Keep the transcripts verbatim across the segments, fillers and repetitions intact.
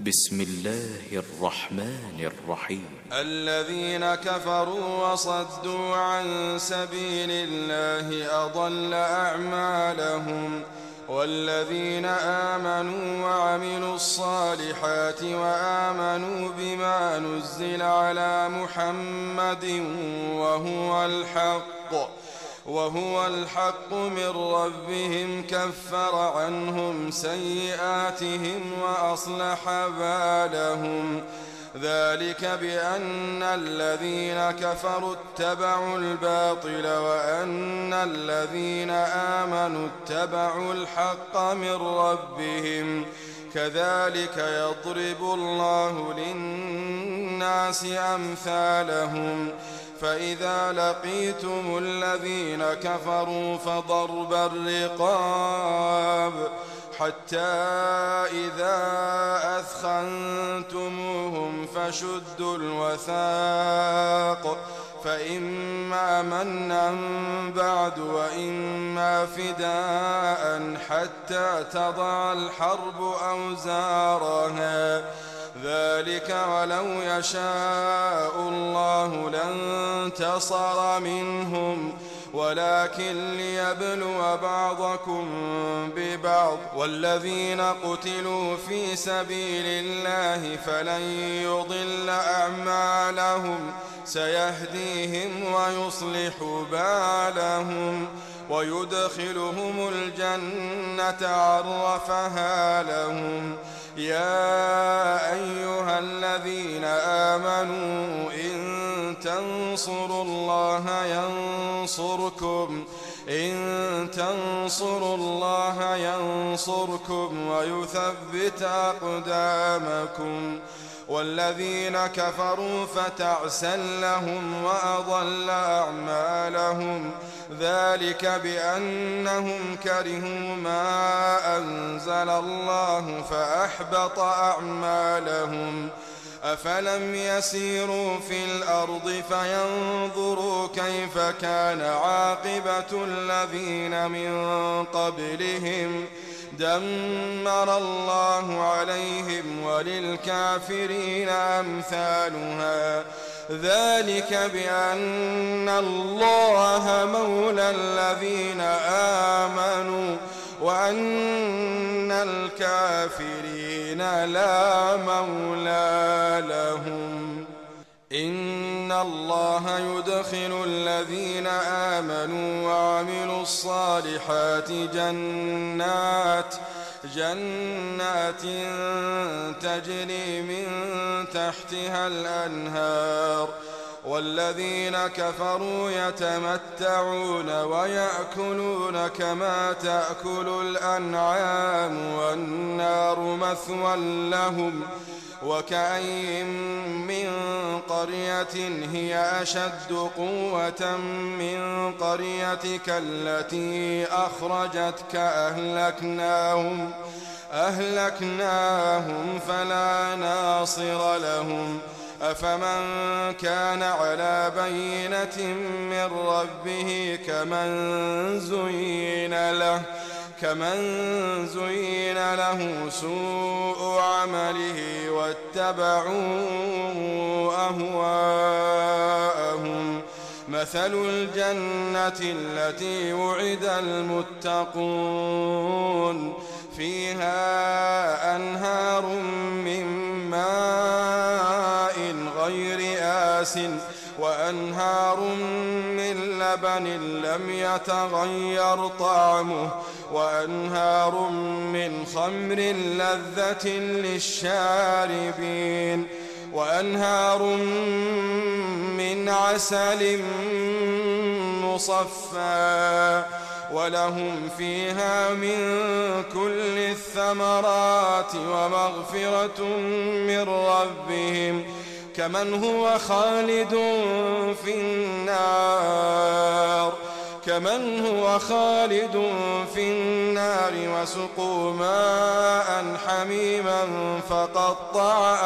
بسم الله الرحمن الرحيم. الذين كفروا وصدوا عن سبيل الله أضل أعمالهم، والذين آمنوا وعملوا الصالحات وآمنوا بما نزل على محمد وهو الحق وهو الحق من ربهم كفر عنهم سيئاتهم وأصلح بالهم. ذلك بأن الذين كفروا اتبعوا الباطل وأن الذين آمنوا اتبعوا الحق من ربهم. كذلك يضرب الله للناس أمثالهم. فإذا لقيتم الذين كفروا فضرب الرقاب حتى إذا أثخنتموهم فشدوا الوثاق، فإما منا بعد وإما فداء حتى تضع الحرب أوزارها. ذلك ولو يشاء الله لانتصر منهم، ولكن ليبلو بعضكم ببعض. والذين قتلوا في سبيل الله فلن يضل أعمالهم، سيهديهم ويصلح بالهم ويدخلهم الجنة عرفها لهم. يا أيها الذين آمنوا إن تنصروا الله ينصركم إن تنصروا الله ينصركم ويثبت أقدامكم. والذين كفروا فتعسا لهم وأضل أعمالهم. ذلك بأنهم كرهوا ما أنزل الله فأحبط أعمالهم. أفلم يسيروا في الأرض فينظروا كيف كان عاقبة الذين من قبلهم. دمر الله عليهم وللكافرين أمثالها. ذلك بأن الله مولى الذين آمنوا وأن الكافرين لا مولى لهم. إن الله يدخل الذين آمنوا وعملوا الصالحات جنات جنات تجري من تحتها الأنهار. والذين كفروا يتمتعون ويأكلون كما تأكل الأنعام والنار مثوى لهم. وكأين من قرية هي أشد قوة من قريتك التي أخرجتك أهلكناهم أهلكناهم فلا ناصر لهم. أفمن كان على بينة من ربه كمن زين له كمن زين له سوء عمله واتبعوا أهواءهم. مثل الجنة التي وعد المتقون فيها أنهار من ماء غير آسٍ وأنهار من لبن لم يتغير طعمه وأنهار من خمر لذة للشاربين وأنهار من عسل مصفى ولهم فيها من كل الثمرات ومغفرة من ربهم كمن هو خالد في النار كمن هو خالد في النار وسقوا ماء حميما فقطع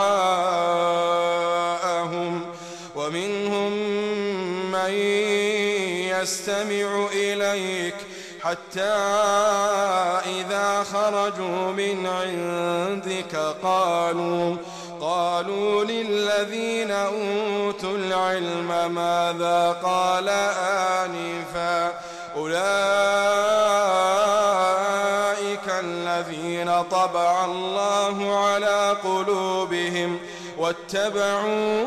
أمعاءهم ومنهم من يستمع إليك حتى إذا خرجوا من عندك قالوا قالوا للذين أوتوا العلم ماذا قال آنفا أولئك الذين طبع الله على قلوبهم واتبعوا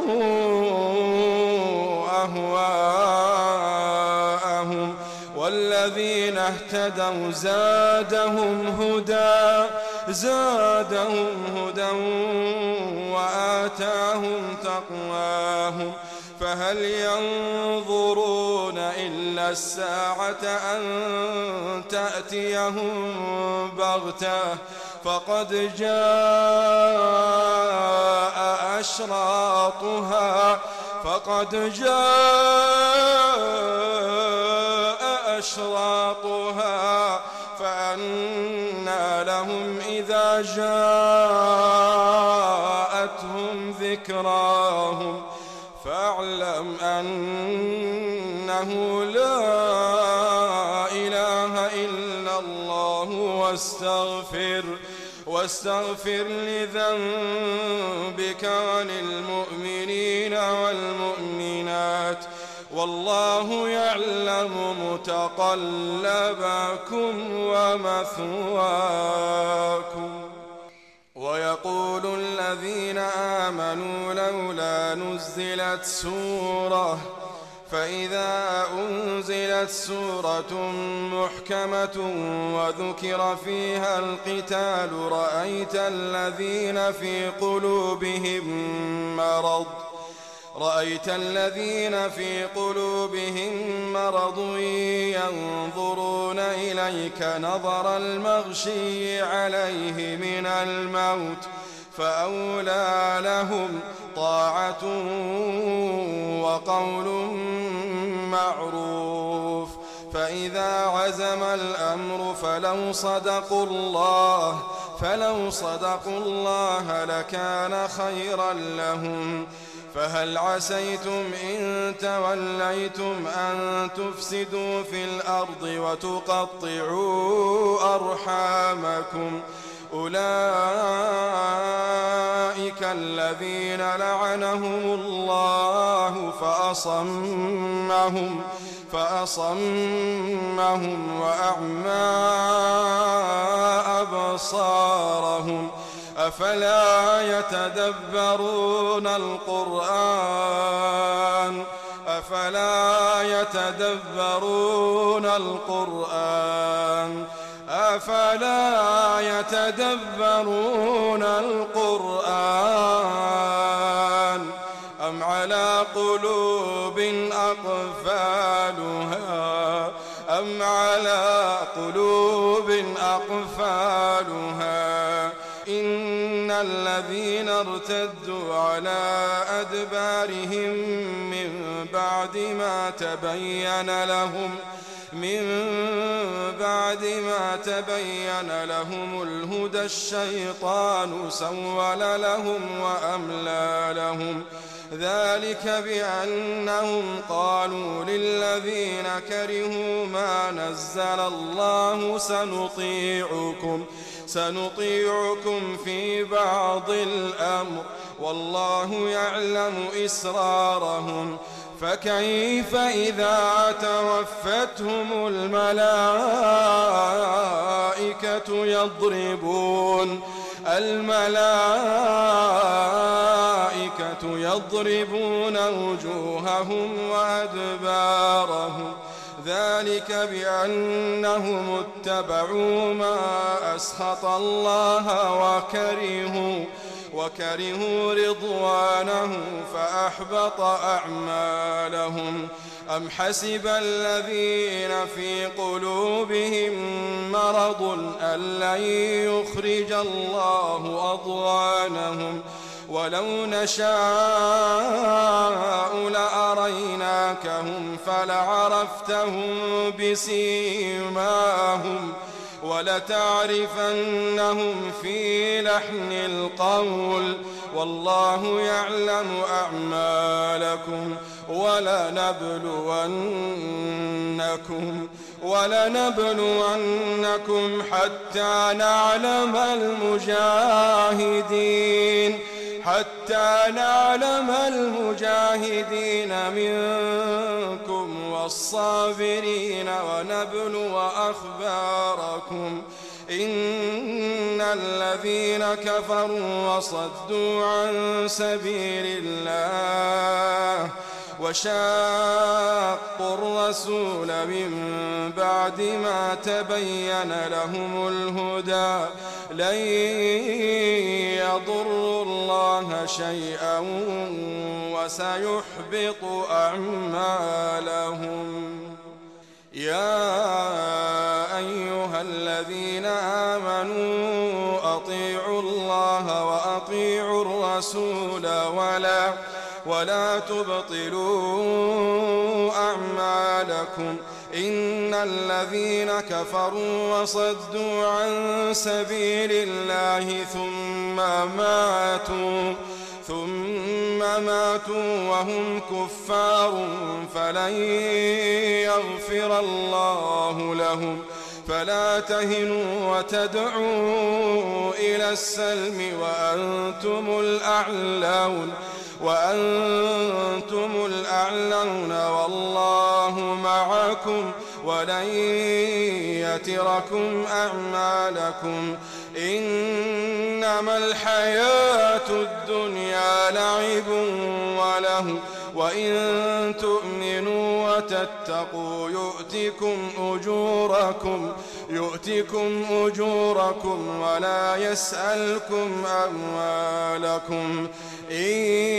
أهواءهم والذين اهتدوا زادهم هدى زادهم هدى وآتاهم تقواهم فهل ينظرون إلا الساعة أن تأتيهم بغتة فقد جاء أشراطها فقد جاء أشراطها فأنى لهم إذا جاءتهم ذكراهم فاعلم أنه لا إله إلا الله واستغفر واستغفر لذنبك وللمؤمنين والمؤمنات والله يعلم متقلبكم ومثواكم. ويقول الذين آمنوا لولا نزلت سورة فإذا أنزلت سورة محكمة وذكر فيها القتال رأيت الذين في قلوبهم مرض رأيت الذين في قلوبهم مرض ينظرون إليك نظر المغشي عليه من الموت فأولى لهم طاعة وقول معروف فإذا عزم الأمر فلو صدقوا الله فلو صدقوا الله لكان خيرا لهم فهل عسيتم إن توليتم أن تفسدوا في الأرض وتقطعوا أرحامكم أولئك الذين لعنهم الله فأصمهم فأصمهم وأعمى أبصارهم أفلا يتدبرون القرآن أفلا يتدبرون القرآن أفلا يتدبرون القرآن أم على قلوب أقفالها أم على قلوب أقفالها إن الذين ارتدوا على أدبارهم من بعد ما تبين لهم من بعد ما تبين لهم الهدى الشيطان سول لهم وأملى لهم ذلك بأنهم قالوا للذين كرهوا ما نزل الله سنطيعكم سنطيعكم في بعض الأمر والله يعلم إسرارهم فكيف إذا توفتهم الملائكة يضربون الملائكة يضربون وجوههم وأدبارهم ذلك بأنهم اتبعوا ما أسخط الله وكرهوا وكرهوا رضوانه فأحبط أعمالهم أم حسب الذين في قلوبهم مرض أن لن يخرج الله أضغانهم ولو نشاء لأريناكهم فلعرفتهم بسيماهم ولتعرفنهم في لحن القول والله يعلم أعمالكم ولنبلونكم ولنبلونكم حتى نعلم المجاهدين حتى نعلم المجاهدين منكم والصابرين ونبلو أخباركم إن الذين كفروا وصدوا عن سبيل الله وشاقوا الرسول من بعد ما تبين لهم الهدى لن يضروا الله شيئا وسيحبط أعمالهم. يا أيها الذين آمنوا أطيعوا الله وأطيعوا الرسول ولا ولا تبطلوا أعمالكم إن الذين كفروا وصدوا عن سبيل الله ثم ماتوا ثم ماتوا وهم كفار فلن يغفر الله لهم فلا تهنوا وتدعوا إلى السلم وأنتم الأعلون وأنتم الأعلون والله معكم ولن يتركم أعمالكم إنما الحياة الدنيا لعب وله وإن تؤمنوا وتتقوا يؤتكم أجوركم يؤتكم أجوركم ولا يسألكم أموالكم إن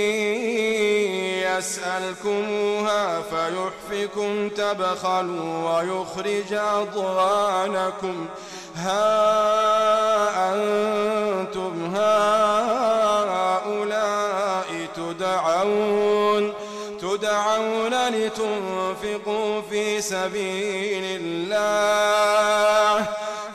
يسألكموها فيحفكم تبخلوا ويخرج أضغانكم ها أنتم هؤلاء تدعون تدعون لتنفقوا في سبيل الله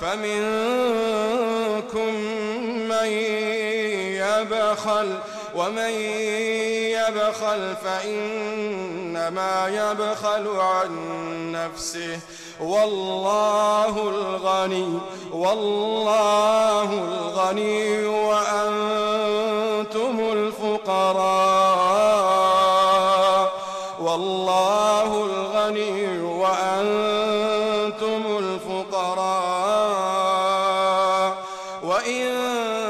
فمنكم من يبخل ومن يبخل فإنما يبخل عن نفسه والله الغني والله الغني وأنتم الفقراء والله الغني وأنتم الفقراء وإن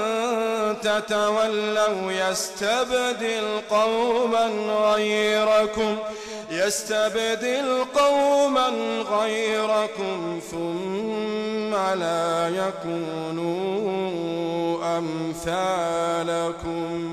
تتولوا يستبدل قوما غيركم يستبدل قوما غيركم ثم لا يكونوا أمثالكم.